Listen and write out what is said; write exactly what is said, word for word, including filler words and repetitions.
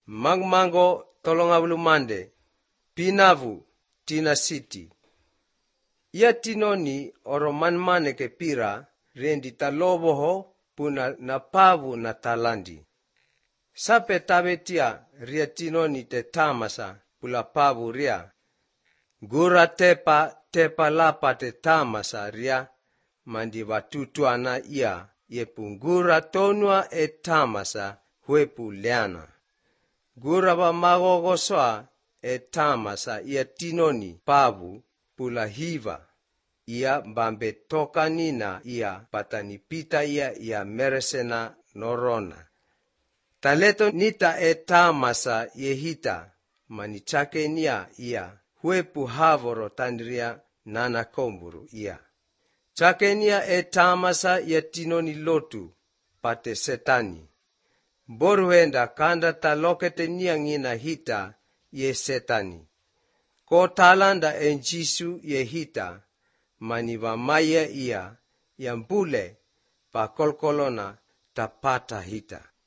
Magmango tolongabulumande, pinavu tina siti. Ia tinoni oro manmane ke pira, rendi taloboho puna napavu na talandi. Sape tabetia ria tinoni te tamasa pula pavu ria. Gura tepa tepa lapa te tamasa ria, mandi watutuana ia, yepungura tonua e tamasa huepu leana. Gura wa magogosoa e tamasa ia tinoni pavu pula hiva. Ia bambe toka nina ia patanipita ia ia meresena norona. Taleto nita e tamasa yehita manichake nia ia huepu havoro tandria nana komburu ia. Chake nia e tamasa ia tinoni lotu pate setani. Boruenda kanda talokete nia ngina hita ye setani. Ko talanda en Jisu ye hita maniva maya ia yambule pa kolkolona tapata hita.